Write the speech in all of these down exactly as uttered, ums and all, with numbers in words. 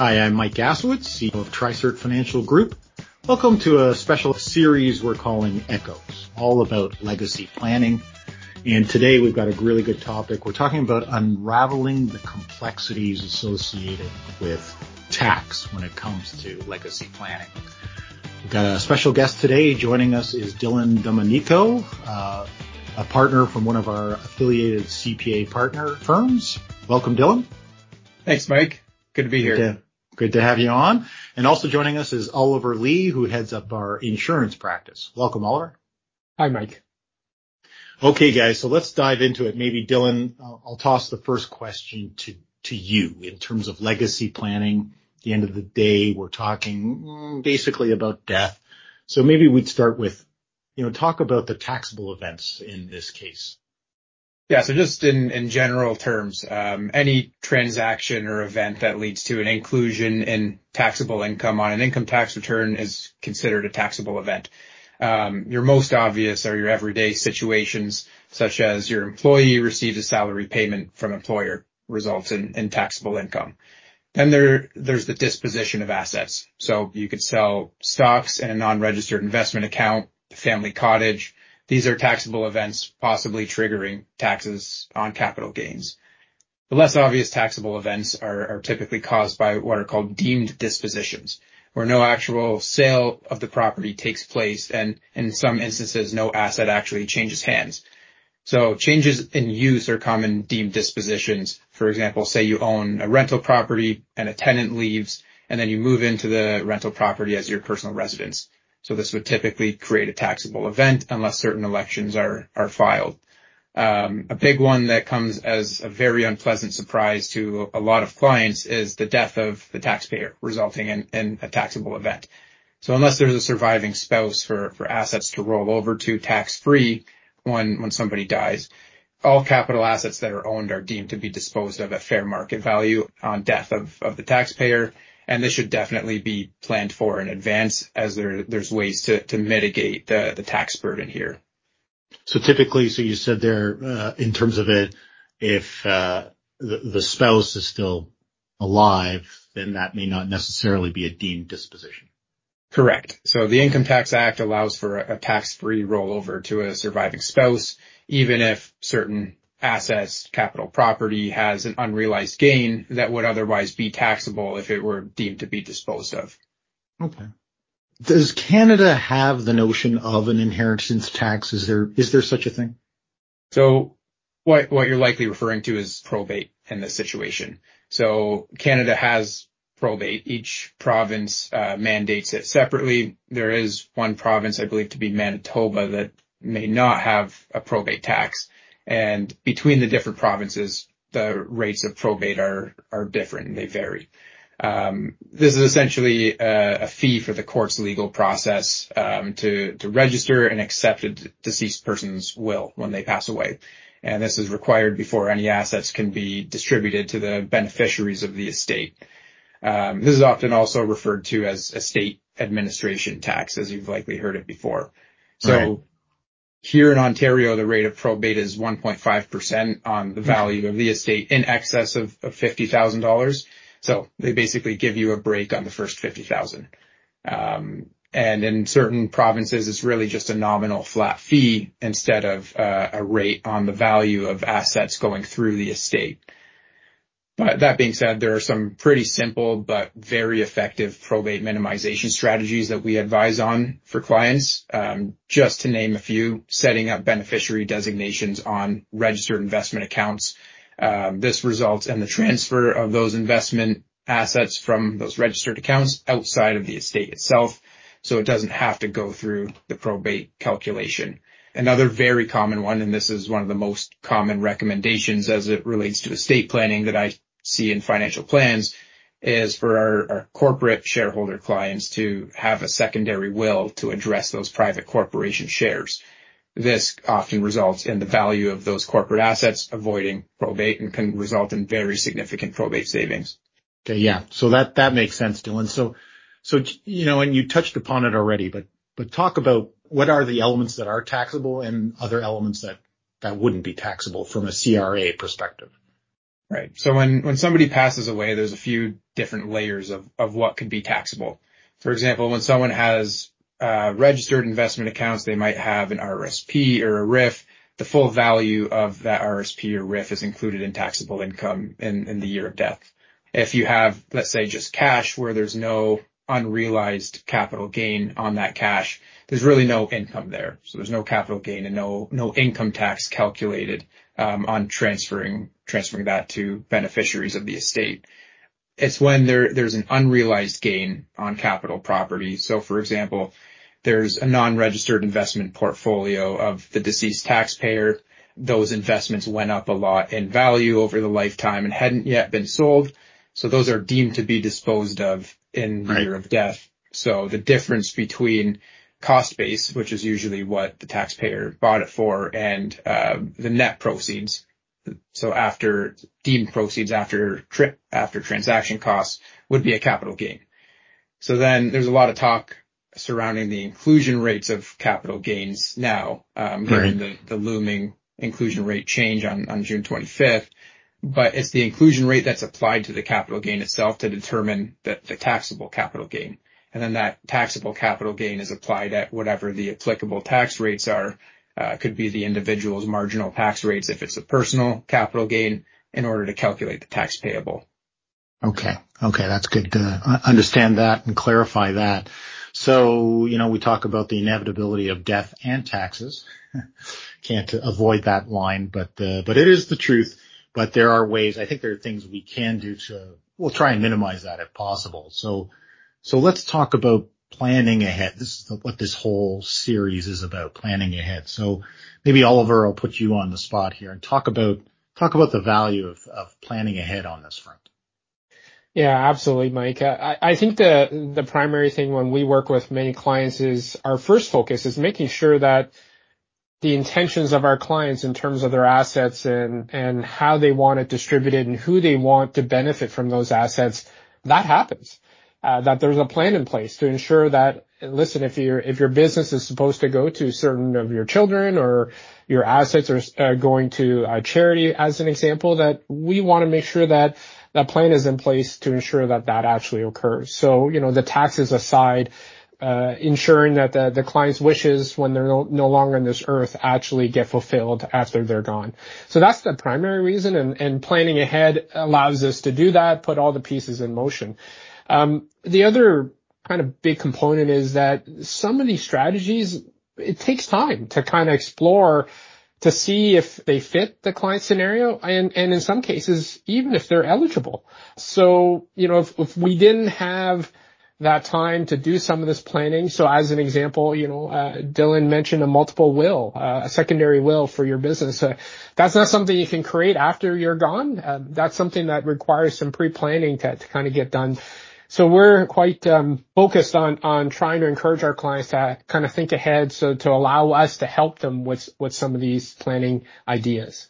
Hi, I'm Mike Gasowitz, C E O of TriCert Financial Group. Welcome to a special series we're calling Echoes, all about legacy planning. And today we've got a really good topic. We're talking about unraveling the complexities associated with tax when it comes to legacy planning. We've got a special guest today. Joining us is Dylan Domenico, uh, a partner from one of our affiliated C P A partner firms. Welcome, Dylan. Thanks, Mike. Good to be Good here. To, good to have you on. And also joining us is Oliver Lee, who heads up our insurance practice. Welcome, Oliver. Hi, Mike. Okay, guys, so let's dive into it. Maybe, Dylan, I'll, I'll toss the first question to, to you in terms of legacy planning. At the end of the day, we're talking mm, basically about death. So maybe we'd start with, you know, talk about the taxable events in this case. Yeah, so just in, in general terms, um, any transaction or event that leads to an inclusion in taxable income on an income tax return is considered a taxable event. Um, your most obvious are your everyday situations, such as your employee receives a salary payment from employer, results in, in taxable income. Then there, there's the disposition of assets. So you could sell stocks in a non-registered investment account, the family cottage. These are taxable events, possibly triggering taxes on capital gains. The less obvious taxable events are, are typically caused by what are called deemed dispositions, where no actual sale of the property takes place, and in some instances, no asset actually changes hands. So changes in use are common deemed dispositions. For example, say you own a rental property and a tenant leaves, and then you move into the rental property as your personal residence. So this would typically create a taxable event unless certain elections are, are filed. Um, a big one that comes as a very unpleasant surprise to a lot of clients is the death of the taxpayer, resulting in, in a taxable event. So unless there's a surviving spouse for, for assets to roll over to tax-free when, when somebody dies, all capital assets that are owned are deemed to be disposed of at fair market value on death of, of the taxpayer. And this should definitely be planned for in advance, as there, there's ways to, to mitigate the, the tax burden here. So typically, so you said there, uh, in terms of it, if uh, the, the spouse is still alive, then that may not necessarily be a deemed disposition. Correct. So the Income Tax Act allows for a, a tax-free rollover to a surviving spouse, even if certain assets, capital property has an unrealized gain that would otherwise be taxable if it were deemed to be disposed of. Okay. Does Canada have the notion of an inheritance tax? Is there, is there such a thing? So what, what you're likely referring to is probate in this situation. So Canada has probate. Each province uh, mandates it separately. There is one province, I believe to be Manitoba, that may not have a probate tax. And between the different provinces, the rates of probate are, are different and they vary. Um, this is essentially a, a fee for the court's legal process, um, to, to register and accept a deceased person's will when they pass away. And this is required before any assets can be distributed to the beneficiaries of the estate. Um, this is often also referred to as estate administration tax, as you've likely heard it before. So, right. Here in Ontario, the rate of probate is one point five percent on the value of the estate in excess of, of fifty thousand dollars. So they basically give you a break on the first fifty thousand dollars. Um, and in certain provinces, it's really just a nominal flat fee instead of uh, a rate on the value of assets going through the estate. But that being said, there are some pretty simple but very effective probate minimization strategies that we advise on for clients. Um, just to name a few, setting up beneficiary designations on registered investment accounts. Um, this results in the transfer of those investment assets from those registered accounts outside of the estate itself, so it doesn't have to go through the probate calculation. Another very common one, and this is one of the most common recommendations as it relates to estate planning that I see in financial plans, is for our, our corporate shareholder clients to have a secondary will to address those private corporation shares. This often results in the value of those corporate assets avoiding probate and can result in very significant probate savings. Okay, yeah. So that, that makes sense, Dylan. So, so, you know, and you touched upon it already, but, but talk about what are the elements that are taxable and other elements that, that wouldn't be taxable from a C R A perspective. Right. So when, when somebody passes away, there's a few different layers of, of what could be taxable. For example, when someone has uh, registered investment accounts, they might have an R R S P or a R I F. The full value of that R R S P or R I F is included in taxable income in, in the year of death. If you have, let's say, just cash where there's no unrealized capital gain on that cash, there's really no income there. So there's no capital gain and no, no income tax calculated, um, on transferring, transferring that to beneficiaries of the estate. It's when there, there's an unrealized gain on capital property. So for example, there's a non-registered investment portfolio of the deceased taxpayer. Those investments went up a lot in value over the lifetime and hadn't yet been sold. So those are deemed to be disposed of in the Right. year of death. So the difference between cost base, which is usually what the taxpayer bought it for, and uh, the net proceeds. So after deemed proceeds after trip, after transaction costs would be a capital gain. So then there's a lot of talk surrounding the inclusion rates of capital gains now, um, given Right. the, the looming inclusion rate change on, on June twenty-fifth. But it's the inclusion rate that's applied to the capital gain itself to determine the, the taxable capital gain. And then that taxable capital gain is applied at whatever the applicable tax rates are. Uh, could be the individual's marginal tax rates if it's a personal capital gain in order to calculate the tax payable. Okay. Okay. That's good to understand that and clarify that. So, you know, we talk about the inevitability of death and taxes. Can't avoid that line, but, uh, but it is the truth. But there are ways, I think there are things we can do to, we'll try and minimize that if possible. So, so let's talk about planning ahead. This is what this whole series is about, planning ahead. So maybe Oliver, I'll put you on the spot here and talk about, talk about the value of, of planning ahead on this front. Yeah, absolutely, Mike. I, I think the, the primary thing when we work with many clients is our first focus is making sure that the intentions of our clients in terms of their assets and, and how they want it distributed and who they want to benefit from those assets, that happens. Uh, that there's a plan in place to ensure that, listen, if your, if your business is supposed to go to certain of your children or your assets are uh, going to a charity, as an example, that we want to make sure that that plan is in place to ensure that that actually occurs. So, you know, the taxes aside, uh, ensuring that the, the client's wishes when they're no, no longer on this earth actually get fulfilled after they're gone. So that's the primary reason, and, and planning ahead allows us to do that, put all the pieces in motion. Um, the other kind of big component is that some of these strategies, it takes time to kind of explore to see if they fit the client scenario, and, and in some cases, even if they're eligible. So, you know, if, if we didn't have that time to do some of this planning, so as an example, you know, uh, Dylan mentioned a multiple will, uh, a secondary will for your business. Uh, that's not something you can create after you're gone. Uh, that's something that requires some pre-planning to, to kind of get done. So we're quite um, focused on on trying to encourage our clients to kind of think ahead, so to allow us to help them with with some of these planning ideas.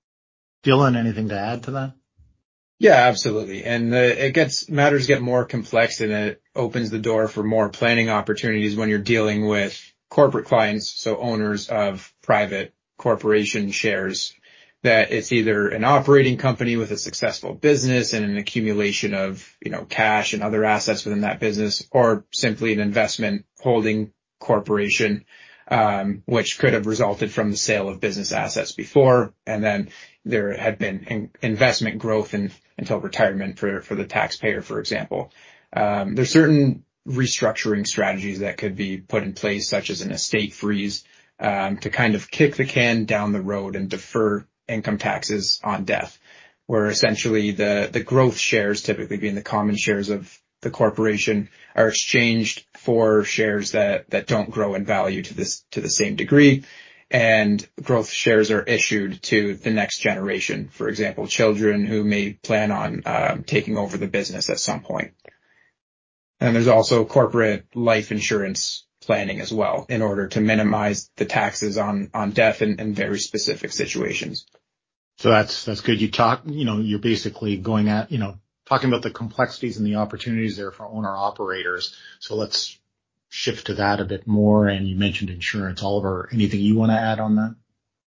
Dylan, anything to add to that? Yeah, absolutely. And the, it gets, matters get more complex, and it opens the door for more planning opportunities when you're dealing with corporate clients, so owners of private corporation shares, that it's either an operating company with a successful business and an accumulation of, you know, cash and other assets within that business, or simply an investment holding corporation, um, which could have resulted from the sale of business assets before, and then there had been in investment growth in, until retirement for, for the taxpayer, for example. Um, there's certain restructuring strategies that could be put in place, such as an estate freeze, um, to kind of kick the can down the road and defer income taxes on death, where essentially the, the growth shares, typically being the common shares of the corporation, are exchanged for shares that, that don't grow in value to this, to the same degree. And growth shares are issued to the next generation, for example, children who may plan on um, taking over the business at some point. And there's also corporate life insurance planning as well, in order to minimize the taxes on, on death in, in very specific situations. So that's, that's good. You talk, you know, you're basically going at, you know, talking about the complexities and the opportunities there for owner operators. So let's shift to that a bit more. And you mentioned insurance. Oliver, anything you want to add on that?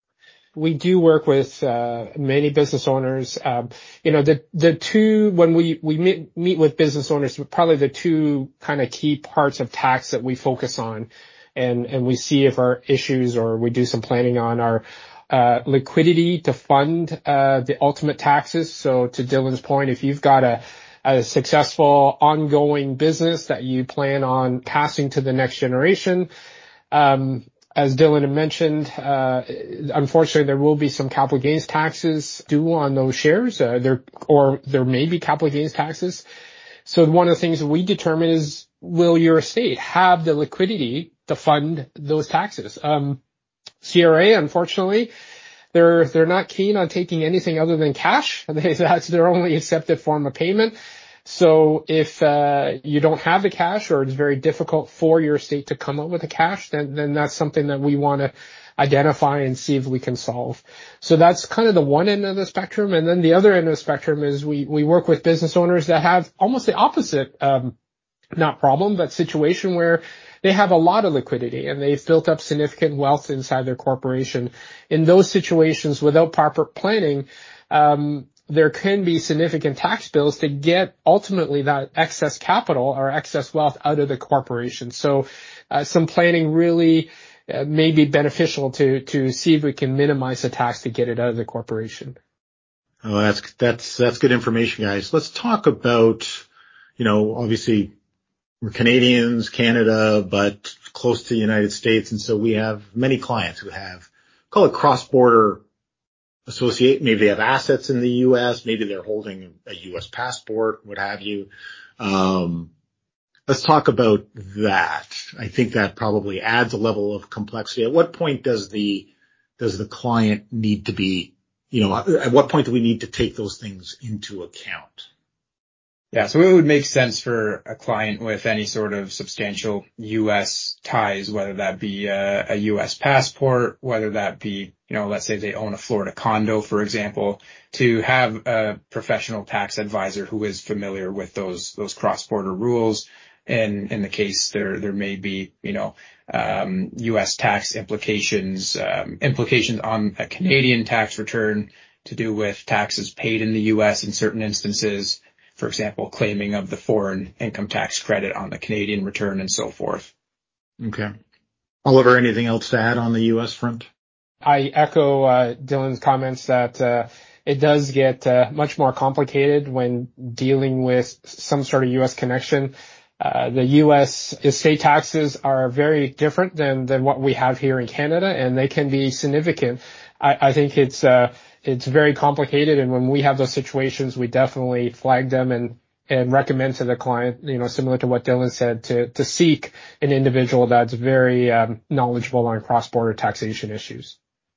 We do work with uh, many business owners. Um, you know, the the two when we we meet, meet with business owners, probably the two kind of key parts of tax that we focus on, and and we see if our issues or we do some planning on are uh, liquidity to fund uh, the ultimate taxes. So to Dylan's point, if you've got a a successful ongoing business that you plan on passing to the next generation. Um, as Dylan had mentioned, uh, unfortunately there will be some capital gains taxes due on those shares, uh, there, or there may be capital gains taxes. So one of the things that we determine is, will your estate have the liquidity to fund those taxes? Um, C R A, unfortunately, They're, they're not keen on taking anything other than cash. That's their only accepted form of payment. So if, uh, you don't have the cash or it's very difficult for your estate to come up with the cash, then, then that's something that we want to identify and see if we can solve. So that's kind of the one end of the spectrum. And then the other end of the spectrum is we, we work with business owners that have almost the opposite, um, not problem, but situation where they have a lot of liquidity and they've built up significant wealth inside their corporation. In those situations, without proper planning, um, there can be significant tax bills to get ultimately that excess capital or excess wealth out of the corporation. So uh, some planning really uh, may be beneficial to to see if we can minimize the tax to get it out of the corporation. Oh, that's that's that's good information, guys. Let's talk about, you know, obviously we're Canadians, Canada, but close to the United States. And so we have many clients who have, call it cross-border associate. Maybe they have assets in the U S. Maybe they're holding a U S passport, what have you. Um, let's talk about that. I think that probably adds a level of complexity. At what point does the, does the client need to be, you know, at what point do we need to take those things into account? Yeah, so it would make sense for a client with any sort of substantial U S ties, whether that be a, a U S passport, whether that be, you know, let's say they own a Florida condo, for example, to have a professional tax advisor who is familiar with those, those cross-border rules. And in the case there, there may be, you know, um, U S tax implications, um, implications on a Canadian tax return to do with taxes paid in the U S in certain instances. For example, claiming of the foreign income tax credit on the Canadian return and so forth. Okay. Oliver, anything else to add on the U S front? I echo uh, Dylan's comments that uh, it does get uh, much more complicated when dealing with some sort of U S connection. Uh, the U S estate taxes are very different than, than what we have here in Canada, and they can be significant. I, I think it's uh, it's very complicated, and when we have those situations, we definitely flag them and and recommend to the client, you know, similar to what Dylan said, to to seek an individual that's very um, knowledgeable on cross-border taxation issues.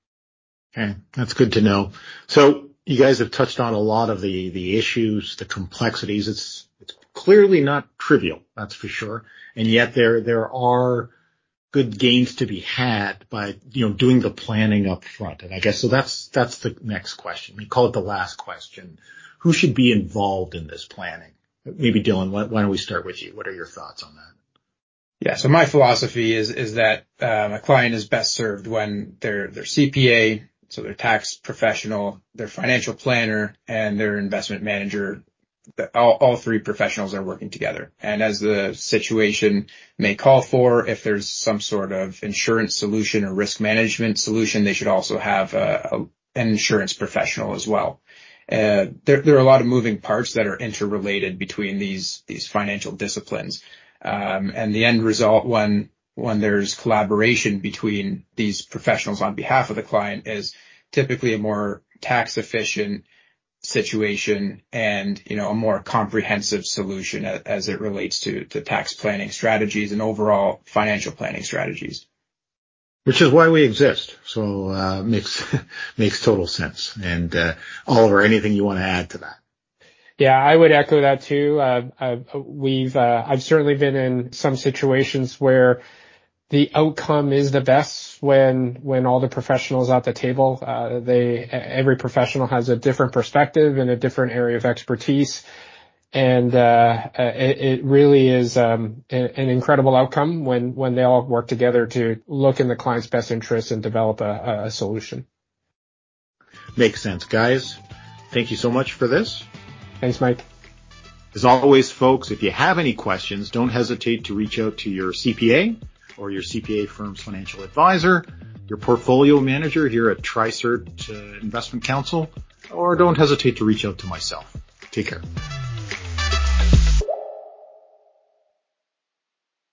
Okay, that's good to know. So you guys have touched on a lot of the the issues, the complexities. It's it's clearly not trivial, that's for sure, and yet there there are good gains to be had by, you know, doing the planning up front. And I guess so that's that's the next question. We call it the last question. Who should be involved in this planning? Maybe Dylan, why, why don't we start with you? What are your thoughts on that? Yeah, so my philosophy is is that um, a client is best served when their their C P A, so their tax professional, their financial planner, and their investment manager, all, all three professionals are working together. And as the situation may call for, if there's some sort of insurance solution or risk management solution, they should also have a, a, an insurance professional as well. Uh, there, there are a lot of moving parts that are interrelated between these these financial disciplines. Um, and the end result when, when there's collaboration between these professionals on behalf of the client is typically a more tax efficient situation and, you know, a more comprehensive solution as, as it relates to, to tax planning strategies and overall financial planning strategies. Which is why we exist. So, uh, makes, makes total sense. And, uh, Oliver, anything you want to add to that? Yeah, I would echo that too. Uh, uh, we've, uh, I've certainly been in some situations where the outcome is the best when, when all the professionals at the table, uh, they, every professional has a different perspective and a different area of expertise. And, uh, it, it really is, um, an incredible outcome when, when they all work together to look in the client's best interest and develop a, a solution. Makes sense, guys. Thank you so much for this. Thanks, Mike. As always, folks, if you have any questions, don't hesitate to reach out to your C P A or your C P A firm's financial advisor, your portfolio manager here at TriCert uh, Investment Counsel, or don't hesitate to reach out to myself. Take care.